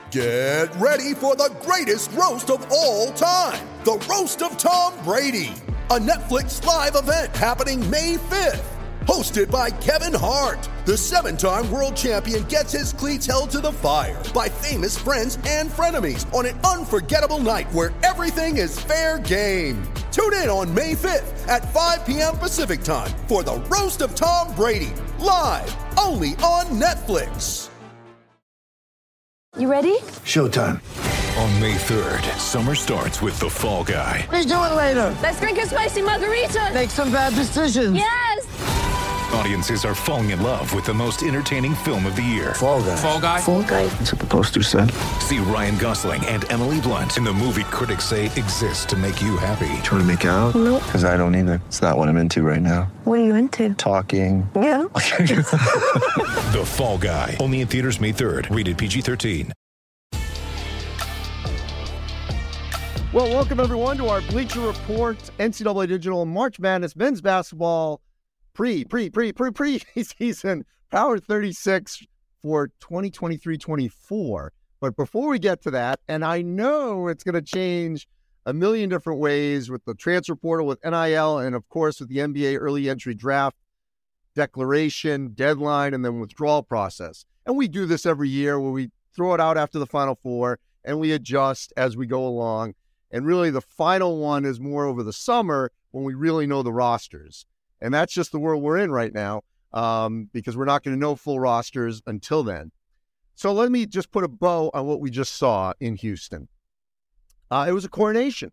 Get ready for the greatest roast of all time, the Roast of Tom Brady, a Netflix live event happening May 5th. Hosted by Kevin Hart, the 7-time world champion gets his cleats held to the fire by famous friends and frenemies on an unforgettable night where everything is fair game. Tune in on May 5th at 5 p.m. Pacific time for the Roast of Tom Brady, live only on Netflix. You ready? Showtime. On May 3rd, summer starts with The Fall Guy. Let's do it later. Let's drink a spicy margarita. Make some bad decisions. Yes! Audiences are falling in love with the most entertaining film of the year. Fall Guy. Fall Guy? Fall guy. That's what the poster said. See Ryan Gosling and Emily Blunt in the movie critics say exists to make you happy. Trying to make it out? Nope. Because I don't either. It's not what I'm into right now. What are you into? Talking. Yeah. The Fall Guy. Only in theaters May 3rd. Rated PG-13. Well, welcome everyone to our Bleacher Report NCAA Digital March Madness men's basketball pre-season Power 36 for 2023-24. But before we get to that, and I know it's going to change a million different ways with the transfer portal, with NIL, and of course with the NBA early entry draft declaration, deadline, and then withdrawal process. And we do this every year where we throw it out after the Final Four and we adjust as we go along. And really the final one is more over the summer when we really know the rosters. And that's just the world we're in right now, because we're not going to know full rosters until then. So let me just put a bow on what we just saw in Houston. It was a coronation.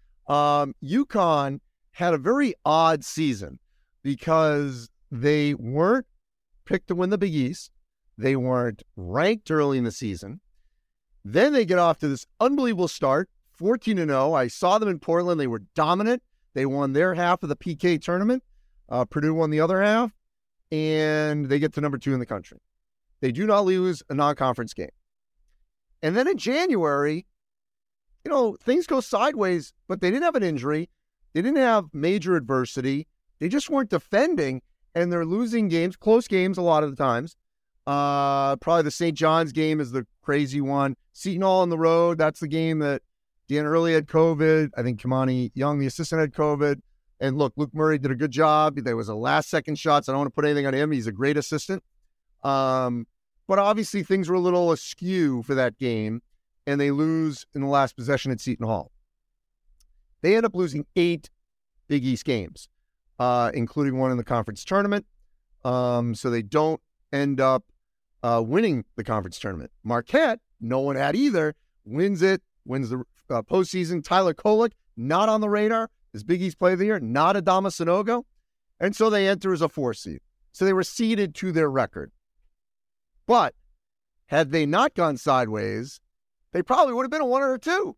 UConn had a very odd season because they weren't picked to win the Big East. They weren't ranked early in the season. Then they get off to this unbelievable start, 14-0. I saw them in Portland. They were dominant. They won their half of the PK tournament. Purdue won the other half, and they get to number 2 in the country. They do not lose a non-conference game. And then in January, things go sideways, but they didn't have an injury. They didn't have major adversity. They just weren't defending, and they're losing games, close games a lot of the times. Probably the St. John's game is the crazy one. Seton Hall on the road, that's the game that Dan Early had COVID. I think Kamani Young, the assistant, had COVID. And look, Luke Murray did a good job. There was a last-second shot, so I don't want to put anything on him. He's a great assistant. But obviously things were a little askew for that game, and they lose in the last possession at Seton Hall. They end up losing 8 Big East games, including one in the conference tournament. So they don't end up winning the conference tournament. Marquette, no one had either, wins the postseason. Tyler Kolek, not on the radar. His Big East Player of the Year, not Adama Sanogo. And so they enter as a 4 seed. So they were seeded to their record. But had they not gone sideways, they probably would have been a 1 or a 2.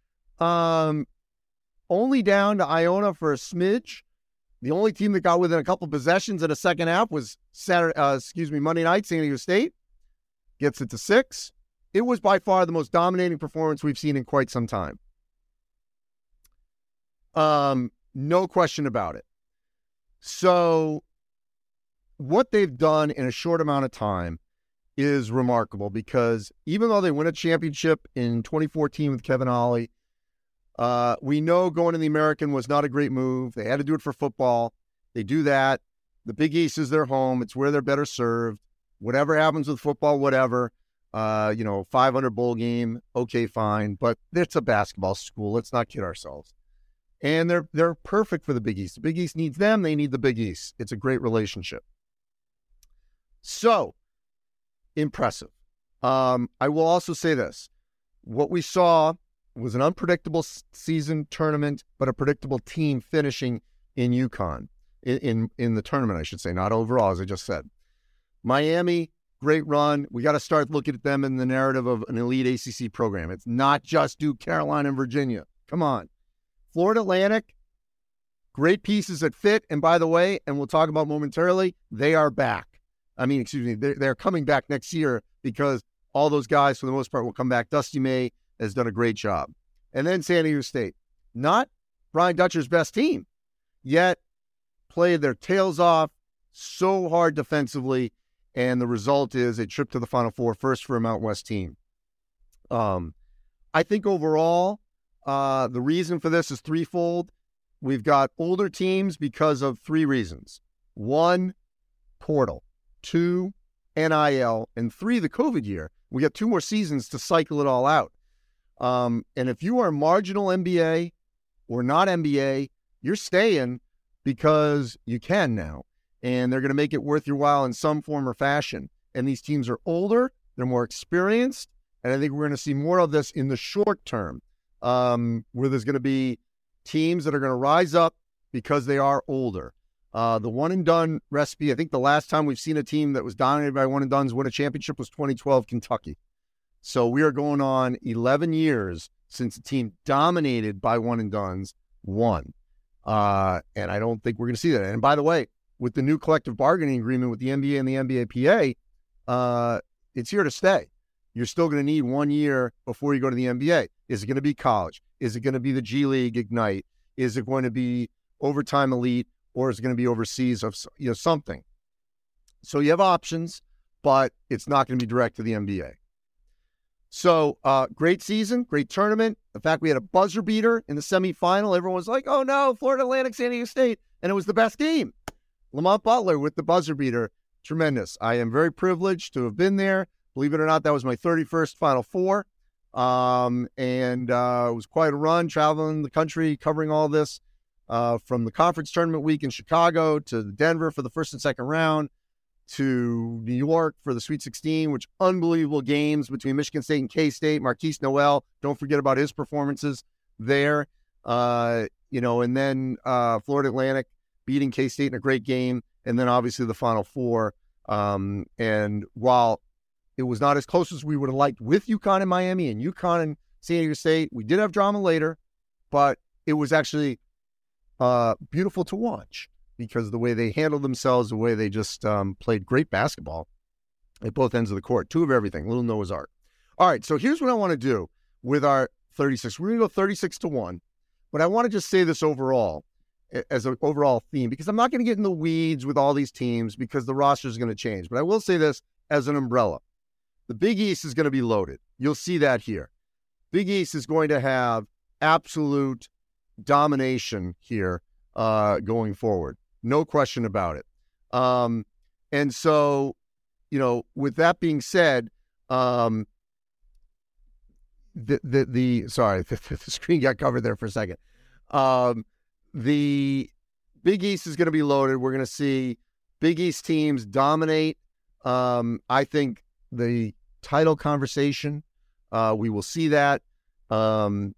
Only down to Iona for a smidge. The only team that got within a couple possessions in the second half was Monday night, San Diego State. Gets it to 6. It was by far the most dominating performance we've seen in quite some time. No question about it. So what they've done in a short amount of time is remarkable, because even though they win a championship in 2014 with Kevin Ollie, we know going to the American was not a great move. They had to do it for football. They do that. The Big East is their home. It's where they're better served. Whatever happens with football, whatever. 500 bowl game, okay, fine. But it's a basketball school. Let's not kid ourselves. And they're perfect for the Big East. The Big East needs them. They need the Big East. It's a great relationship. So, impressive. I will also say this. What we saw was an unpredictable season tournament, but a predictable team finishing in UConn, in the tournament, I should say, not overall, as I just said. Miami, great run. We got to start looking at them in the narrative of an elite ACC program. It's not just Duke, Carolina, and Virginia. Come on. Florida Atlantic, great pieces that fit. And by the way, and we'll talk about momentarily, they are back. They're coming back next year, because all those guys, for the most part, will come back. Dusty May has done a great job. And then San Diego State, not Brian Dutcher's best team, yet played their tails off so hard defensively, and the result is a trip to the Final Four, first for a Mountain West team. I think overall, the reason for this is threefold. We've got older teams because of three reasons. 1, portal. 2, NIL. And 3, the COVID year. We got 2 more seasons to cycle it all out. And if you are marginal NBA or not NBA, you're staying because you can now. And they're going to make it worth your while in some form or fashion. And these teams are older, they're more experienced, and I think we're going to see more of this in the short term, where there's going to be teams that are going to rise up because they are older. The one-and-done recipe, I think the last time we've seen a team that was dominated by one-and-dones win a championship was 2012 Kentucky. So we are going on 11 years since a team dominated by one-and-dones won. And I don't think we're going to see that. And by the way, with the new collective bargaining agreement with the NBA and the NBAPA, it's here to stay. You're still going to need 1 year before you go to the NBA. Is it going to be college? Is it going to be the G League Ignite? Is it going to be overtime elite? Or is it going to be overseas of something? So you have options, but it's not going to be direct to the NBA. So great season, great tournament. In fact, we had a buzzer beater in the semifinal. Everyone was like, oh no, Florida Atlantic, San Diego State. And it was the best game. Lamont Butler with the buzzer beater. Tremendous. I am very privileged to have been there. Believe it or not, that was my 31st Final Four. And it was quite a run, traveling the country, covering all this, from the conference tournament week in Chicago to Denver for the first and second round to New York for the Sweet 16, which unbelievable games between Michigan State and K-State. Marquise Noel, don't forget about his performances there. And then Florida Atlantic beating K-State in a great game, and then obviously the Final Four. And while it was not as close as we would have liked with UConn and Miami and UConn and San Diego State, we did have drama later, but it was actually beautiful to watch because of the way they handled themselves, the way they just played great basketball at both ends of the court. 2 of everything, little Noah's Ark. All right, so here's what I want to do with our 36. We're going to go 36-1, but I want to just say this overall as an overall theme, because I'm not going to get in the weeds with all these teams because the roster is going to change. But I will say this as an umbrella. The Big East is going to be loaded. You'll see that here. Big East is going to have absolute domination here going forward. No question about it. And so, with that being said, sorry, the screen got covered there for a second. The Big East is going to be loaded. We're going to see Big East teams dominate. I think the title conversation, we will see that in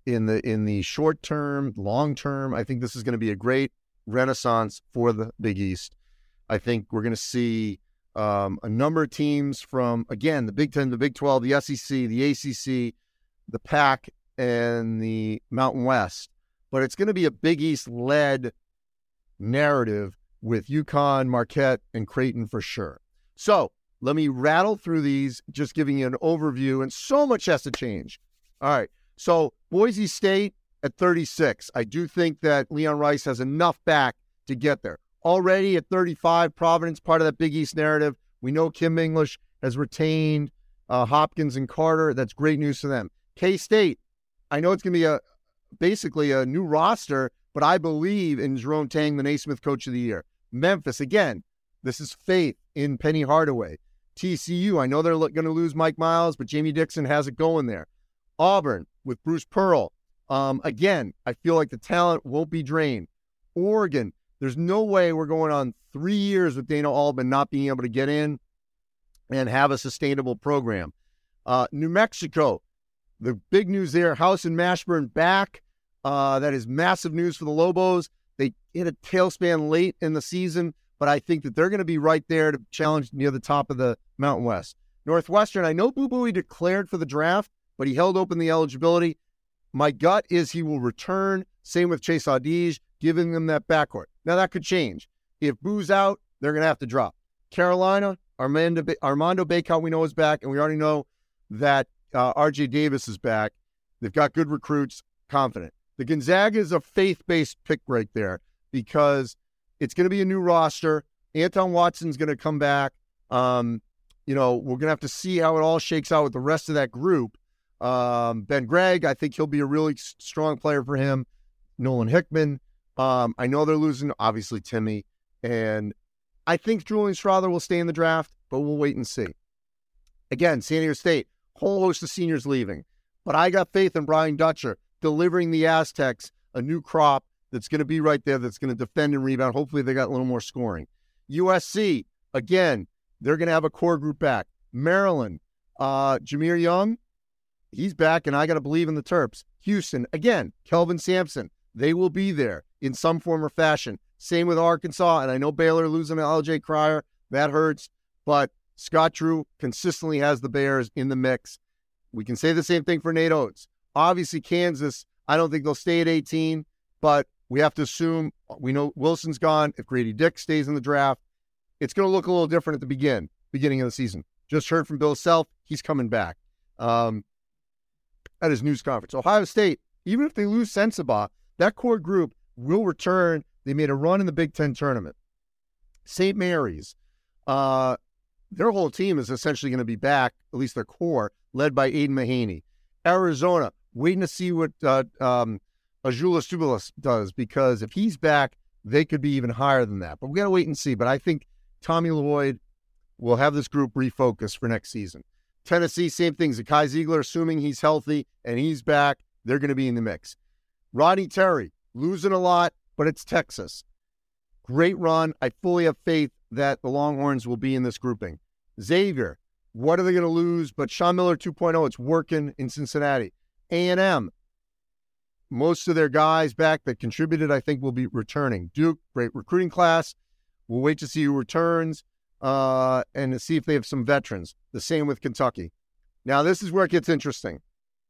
the short term, long term. I think this is going to be a great renaissance for the Big East. I think we're going to see a number of teams from, again, the Big Ten, the Big 12, the SEC, the ACC, the PAC, and the Mountain West. But it's going to be a Big East-led narrative with UConn, Marquette, and Creighton for sure. So let me rattle through these, just giving you an overview, and so much has to change. All right, so Boise State at 36. I do think that Leon Rice has enough back to get there. Already at 35, Providence, part of that Big East narrative. We know Kim English has retained Hopkins and Carter. That's great news for them. K-State, I know it's going to be basically a new roster, but I believe in Jerome Tang, the Naismith Coach of the Year. Memphis, again, this is faith in Penny Hardaway. TCU, I know they're going to lose Mike Miles, but Jamie Dixon has it going there. Auburn with Bruce Pearl. Again, I feel like the talent won't be drained. Oregon, there's no way we're going on 3 years with Dana Altman not being able to get in and have a sustainable program. New Mexico, the big news there, House and Mashburn back. That is massive news for the Lobos. They hit a tailspin late in the season, but I think that they're going to be right there to challenge near the top of the Mountain West. Northwestern, I know Boo Buie declared for the draft, but he held open the eligibility. My gut is he will return. Same with Chase Audige, giving them that backcourt. Now, that could change. If Boo's out, they're going to have to drop. Carolina, Armando Bacot, we know, is back, and we already know that R.J. Davis is back. They've got good recruits, confident. The Gonzaga is a faith-based pick right there because it's going to be a new roster. Anton Watson's going to come back. We're going to have to see how it all shakes out with the rest of that group. Ben Gregg, I think he'll be a really strong player for him. Nolan Hickman. I know they're losing, obviously, Timmy. And I think Julian Strawther will stay in the draft, but we'll wait and see. Again, San Diego State, whole host of seniors leaving. But I got faith in Brian Dutcher delivering the Aztecs a new crop that's going to be right there, that's going to defend and rebound. Hopefully they got a little more scoring. USC, again, they're going to have a core group back. Maryland, Jameer Young, he's back, and I got to believe in the Terps. Houston, again, Kelvin Sampson, they will be there in some form or fashion. Same with Arkansas, and I know Baylor losing to LJ Cryer. That hurts, but Scott Drew consistently has the Bears in the mix. We can say the same thing for Nate Oates. Obviously, Kansas, I don't think they'll stay at 18, but we have to assume, we know Wilson's gone. If Grady Dick stays in the draft, it's going to look a little different at the beginning of the season. Just heard from Bill Self, he's coming back at his news conference. Ohio State, even if they lose Sensabaugh, that core group will return. They made a run in the Big Ten tournament. St. Mary's, their whole team is essentially going to be back, at least their core, led by Aiden Mahaney. Arizona, waiting to see what Azuolas Tubelis does, because if he's back, they could be even higher than that. But we got to wait and see. But I think Tommy Lloyd will have this group refocused for next season. Tennessee, same thing. Zakai Ziegler, assuming he's healthy and he's back, they're going to be in the mix. Rodney Terry, losing a lot, but it's Texas. Great run. I fully have faith that the Longhorns will be in this grouping. Xavier, what are they going to lose? But Sean Miller 2.0, it's working in Cincinnati. A&M, most of their guys back that contributed, I think, will be returning. Duke, great recruiting class. We'll wait to see who returns and to see if they have some veterans. The same with Kentucky. Now, this is where it gets interesting.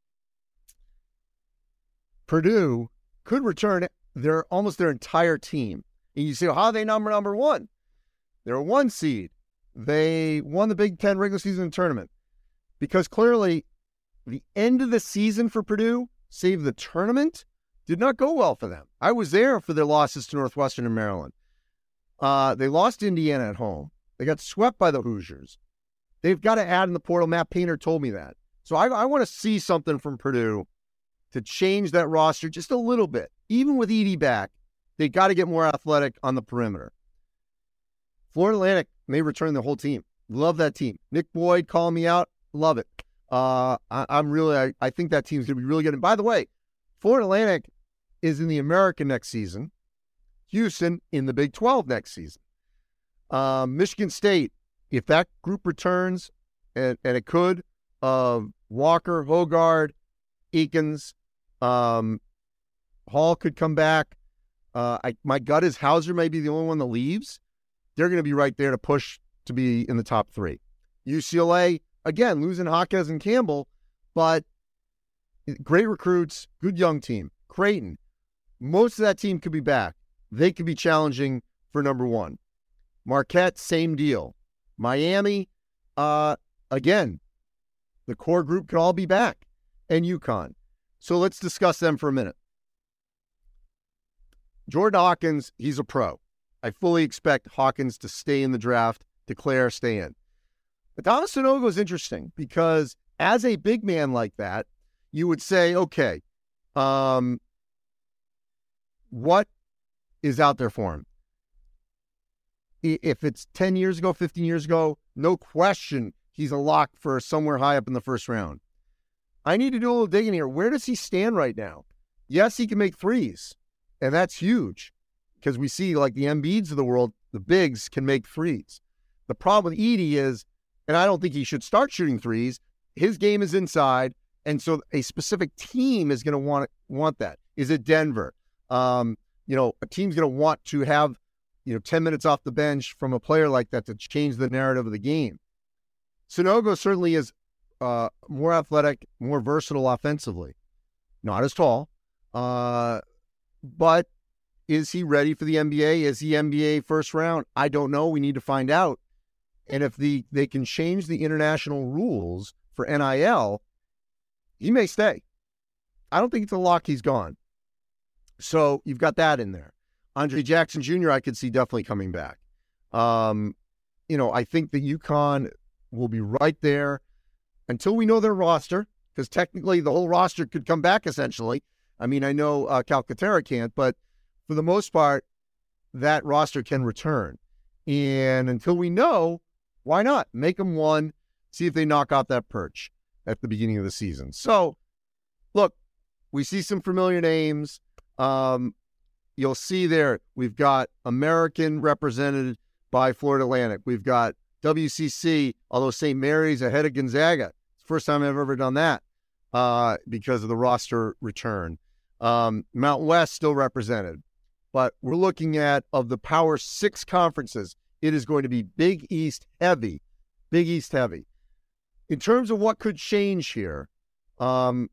Purdue could return almost their entire team. And you say, well, how are they number one? They're a 1 seed. They won the Big Ten regular season tournament because clearly the end of the season for Purdue, save the tournament, did not go well for them. I was there for their losses to Northwestern and Maryland. They lost to Indiana at home. They got swept by the Hoosiers. They've got to add in the portal. Matt Painter told me that. So I want to see something from Purdue to change that roster just a little bit. Even with Edey back, they got to get more athletic on the perimeter. Florida Atlantic may return the whole team. Love that team. Nick Boyd calling me out. Love it. I think that team's going to be really good. And by the way, Florida Atlantic is in the American next season. Houston in the Big 12 next season. Michigan State, if that group returns, and it could, Walker, Hogard, Eakins, Hall could come back. My gut is Hauser may be the only one that leaves. They're going to be right there to push to be in the top 3. UCLA, again, losing Hawkes and Campbell, but great recruits, good young team. Creighton, most of that team could be back. They could be challenging for number 1. Marquette, same deal. Miami, again, the core group could all be back. And UConn. So let's discuss them for a minute. Jordan Hawkins, he's a pro. I fully expect Hawkins to stay in the draft, declare stay in. But Thomas Sanogo is interesting because as a big man like that, you would say, okay, what is out there for him? If it's 10 years ago, 15 years ago, no question he's a lock for somewhere high up in the first round. I need to do a little digging here. Where does he stand right now? Yes, he can make threes, and that's huge because we see like the Embiids of the world, the bigs can make threes. The problem with Edey is, and I don't think he should start shooting threes, his game is inside, and so a specific team is going to want that. Is it Denver? A team's going to want to have 10 minutes off the bench from a player like that to change the narrative of the game. Sanogo certainly is more athletic, more versatile offensively. Not as tall, but is he ready for the NBA? Is he NBA first round? I don't know. We need to find out. And if they can change the international rules for NIL, he may stay. I don't think it's a lock he's gone. So you've got that in there. Andre Jackson Jr., I could see definitely coming back. I think that UConn will be right there until we know their roster. because technically the whole roster could come back essentially. I mean, I know Calcaterra can't, but for the most part, that roster can return. And until we know, why not? Make them one, see if they knock out that perch at the beginning of the season. So, look, we see some familiar names. You'll see there, we've got American represented by Florida Atlantic. We've got WCC, although St. Mary's ahead of Gonzaga. It's the first time I've ever done that because of the roster return. Mountain West still represented. But we're looking at, of the Power 6 conferences, it is going to be Big East heavy. Big East heavy. In terms of what could change here, I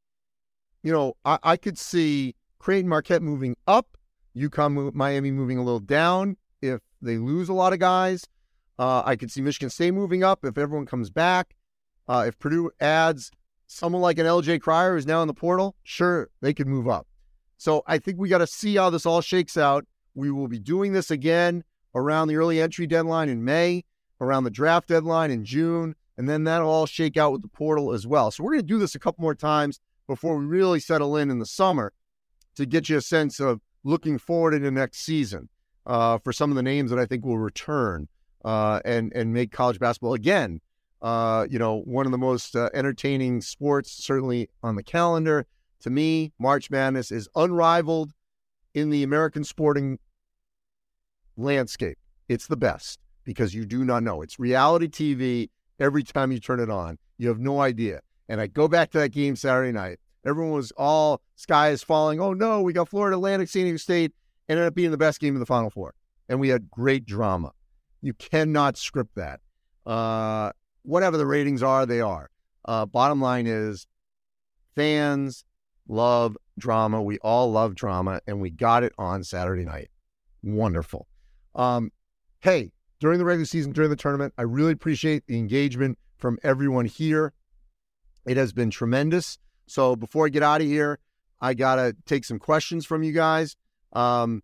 could see Creighton Marquette moving up, UConn, Miami moving a little down if they lose a lot of guys. I could see Michigan State moving up if everyone comes back. If Purdue adds someone like an LJ Cryer who's now in the portal, sure, they could move up. So I think we got to see how this all shakes out. We will be doing this again around the early entry deadline in May, around the draft deadline in June, and then that'll all shake out with the portal as well. So we're going to do this a couple more times before we really settle in the summer to get you a sense of looking forward into next season for some of the names that I think will return and make college basketball again, one of the most entertaining sports, certainly on the calendar. To me, March Madness is unrivaled in the American sporting landscape. It's the best because you do not know. It's reality TV every time you turn it on. You have no idea. And I go back to that game Saturday night. Everyone was all sky is falling. Oh, no, we got Florida Atlantic, San Diego State. Ended up being the best game of the Final Four. And we had great drama. You cannot script that. Whatever the ratings are, they are. Bottom line is fans love drama. We all love drama, and we got it on Saturday night. Wonderful. Hey, during the regular season, during the tournament, I really appreciate the engagement from everyone here. It has been tremendous. So before I get out of here, I got to take some questions from you guys. Where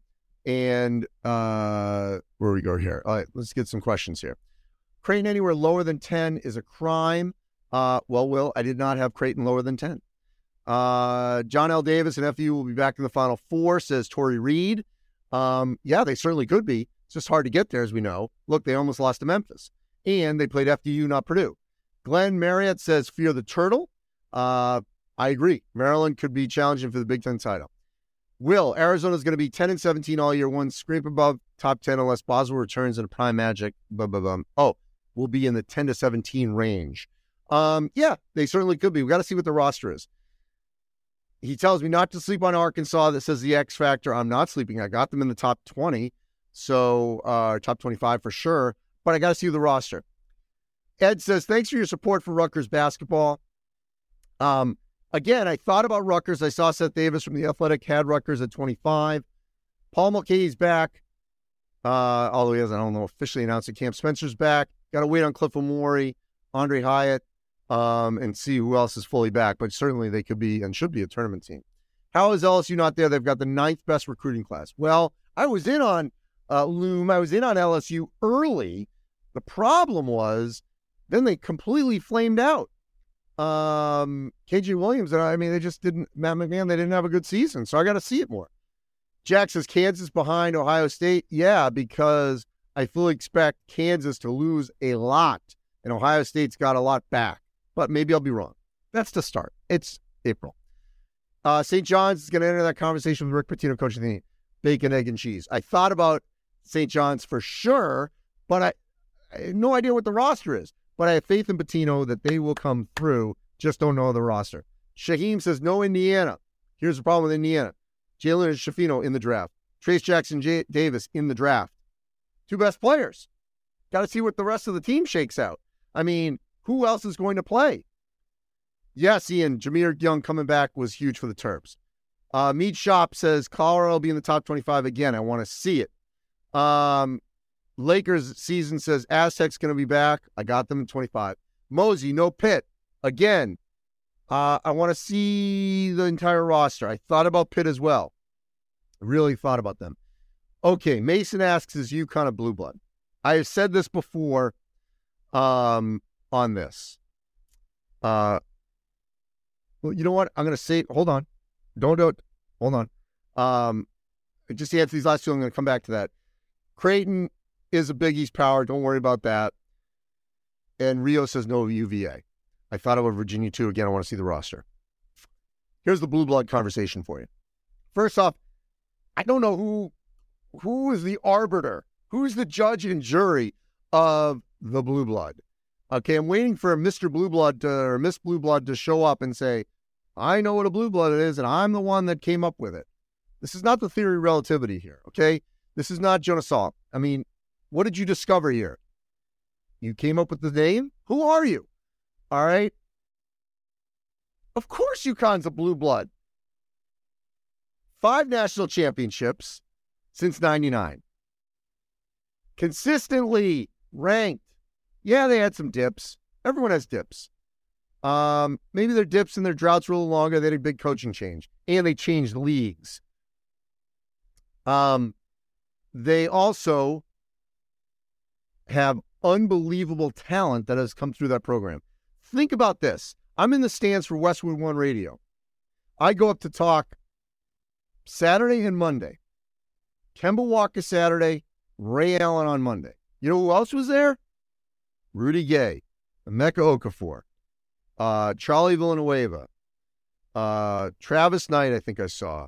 we go here? All right, let's get some questions here. Creighton anywhere lower than 10 is a crime. Will, I did not have Creighton lower than 10. John L. Davis and FU will be back in the Final Four, says Tori Reed. Yeah, they certainly could be. It's just hard to get there, as we know. Look, they almost lost to Memphis. And they played FDU, not Purdue. Glenn Marriott says, fear the turtle. I agree. Maryland could be challenging for the Big Ten title. Will, Arizona's going to be 10-17 all year, one scrape above top 10 unless Boswell returns in a prime magic. We'll be in the 10-17 range. Yeah, they certainly could be. We got to see what the roster is. He tells me not to sleep on Arkansas. That says the X factor. I'm not sleeping. I got them in the top 20. So top 25 for sure. But I got to see the roster. Ed says, thanks for your support for Rutgers basketball. Again, I thought about Rutgers. I saw Seth Davis from The Athletic had Rutgers at 25. Paul Mulcahy's back. Although he hasn't, I don't know, officially announced it. Cam Spencer's back. Got to wait on Cliff Omori, Andre Hyatt, and see who else is fully back. But certainly they could be and should be a tournament team. How is LSU not there? They've got the 9th best recruiting class. Well, I was in on Loom. I was in on LSU early. The problem was then they completely flamed out. KJ Williams, they just didn't, Matt McMahon, they didn't have a good season. So I got to see it more. Jack says Kansas behind Ohio State. Yeah, because I fully expect Kansas to lose a lot and Ohio State's got a lot back, but maybe I'll be wrong. That's the start. It's April. St. John's is going to enter that conversation with Rick Pitino, coach of the team. Bacon, egg, and cheese. I thought about St. John's for sure, but I have no idea what the roster is. But I have faith in Pitino that they will come through. Just don't know the roster. Shaheem says no Indiana. Here's the problem with Indiana. Jalen Shafino in the draft. Trace Jackson Davis in the draft. 2 best players. Got to see what the rest of the team shakes out. I mean, who else is going to play? Yes, Ian, Jameer Young coming back was huge for the Terps. Mead Shop says Colorado will be in the top 25 again. I want to see it. Lakers season says Aztecs going to be back. I got them in 25. Mosey, no Pitt. Again, I want to see the entire roster. I thought about Pitt as well. I really thought about them. Okay, Mason asks, is UConn a blue blood? I have said this before on this. Well, you know what? I'm going to say, hold on. Don't do it. Hold on. Just to answer these last two, I'm going to come back to that. Creighton is a Big East power. Don't worry about that. And Rio says no UVA. I thought about Virginia too. Again, I want to see the roster. Here's the blue blood conversation for you. First off, I don't know who is the arbiter, who's the judge and jury of the blue blood. Okay, I'm waiting for Mr. Blue Blood or Miss Blue Blood to show up and say, I know what a blue blood is, and I'm the one that came up with it. This is not the theory of relativity here, okay? This is not Jonas Salk. I mean, what did you discover here? You came up with the name? Who are you? All right? Of course UConn's a blue blood. 5 national championships since 99. Consistently ranked. Yeah, they had some dips. Everyone has dips. Maybe their dips and their droughts were a little longer. They had a big coaching change. And they changed leagues. They also have unbelievable talent that has come through that program. Think about this. I'm in the stands for Westwood One Radio. I go up to talk Saturday and Monday. Kemba Walker Saturday, Ray Allen on Monday. You know who else was there? Rudy Gay, Emeka Okafor, Charlie Villanueva, Travis Knight, I think I saw,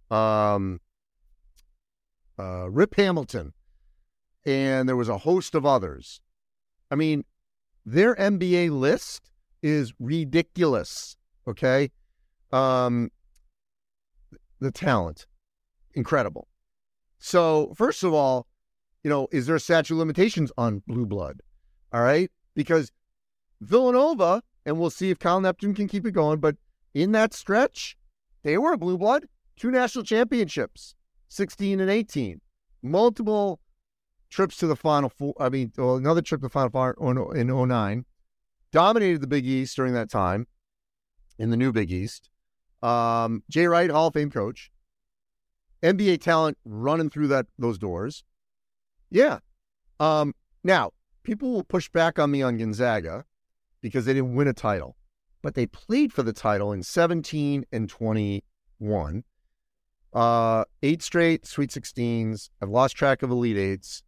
Rip Hamilton, and there was a host of others. I mean, their NBA list is ridiculous, okay? The talent, incredible. So, first of all, you know, is there a statute of limitations on blue blood? All right? Because Villanova, and we'll see if Kyle Neptune can keep it going, but in that stretch, they were a blue blood. 2 national championships, 16 and 18. Multiple trips to the Final Four. I mean, another trip to the Final Four in 2009. Dominated the Big East during that time in the new Big East. Jay Wright, Hall of Fame coach. NBA talent running through those doors. Yeah. Now, people will push back on me on Gonzaga because they didn't win a title, but they played for the title in 17 and 21. 8 straight Sweet 16s. I've lost track of Elite Eights.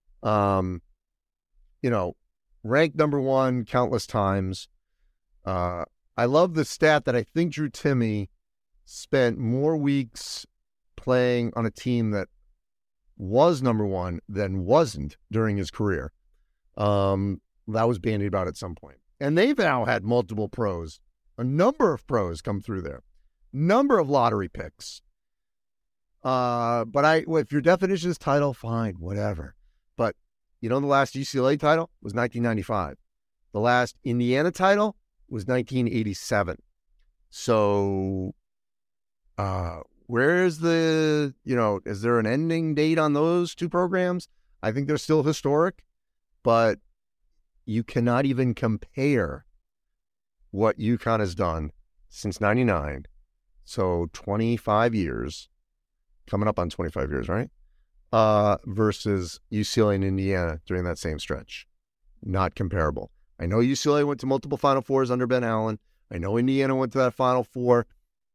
You know, ranked number 1 countless times. I love the stat that I think Drew Timme spent more weeks playing on a team that was number 1 than wasn't during his career. That was bandied about at some point. And they've now had multiple pros, a number of pros come through there, number of lottery picks. But if your definition is title, fine, whatever. But, you know, the last UCLA title was 1995. The last Indiana title was 1987. So, where's is there an ending date on those 2 programs? I think they're still historic, but you cannot even compare what UConn has done since 99. So 25 years, coming up on 25 years, right? Versus UCLA and Indiana during that same stretch. Not comparable. I know UCLA went to multiple Final Fours under Ben Allen. I know Indiana went to that Final Four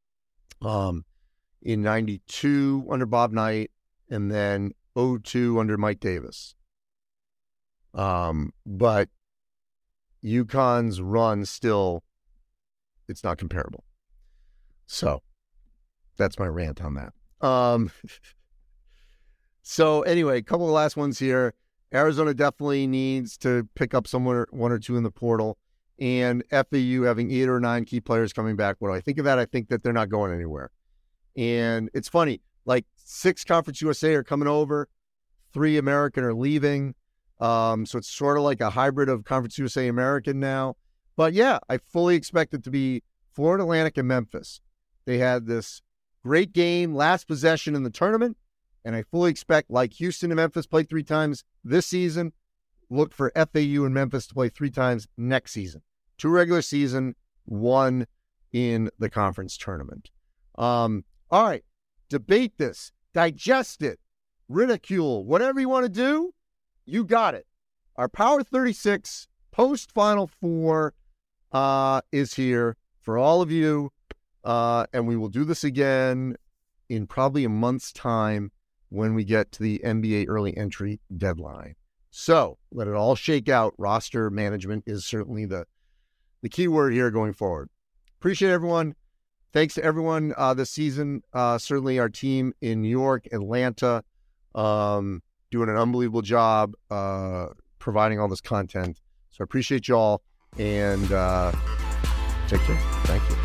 in 92 under Bob Knight, and then 02 under Mike Davis. But UConn's run still, it's not comparable. So that's my rant on that. So anyway, a couple of last ones here. Arizona definitely needs to pick up one or two in the portal, and FAU having 8 or 9 key players coming back. What do I think of that? I think that they're not going anywhere. And it's funny, like 6 Conference USA are coming over, 3 American are leaving. So it's sort of like a hybrid of Conference USA American now. But yeah, I fully expect it to be Florida Atlantic and Memphis. They had this great game, last possession in the tournament. And I fully expect, like Houston and Memphis played 3 times this season, look for FAU and Memphis to play 3 times next season. 2 regular season, 1 in the conference tournament. All right, debate this, digest it, ridicule, whatever you want to do, you got it. Our Power 36 post-Final Four is here for all of you And we will do this again in probably a month's time when we get to the NBA early entry deadline. So let it all shake out. Roster management is certainly the key word here going forward. Appreciate everyone. Thanks to everyone this season. Certainly our team in New York, Atlanta, doing an unbelievable job providing all this content. So I appreciate y'all, and take care. Thank you.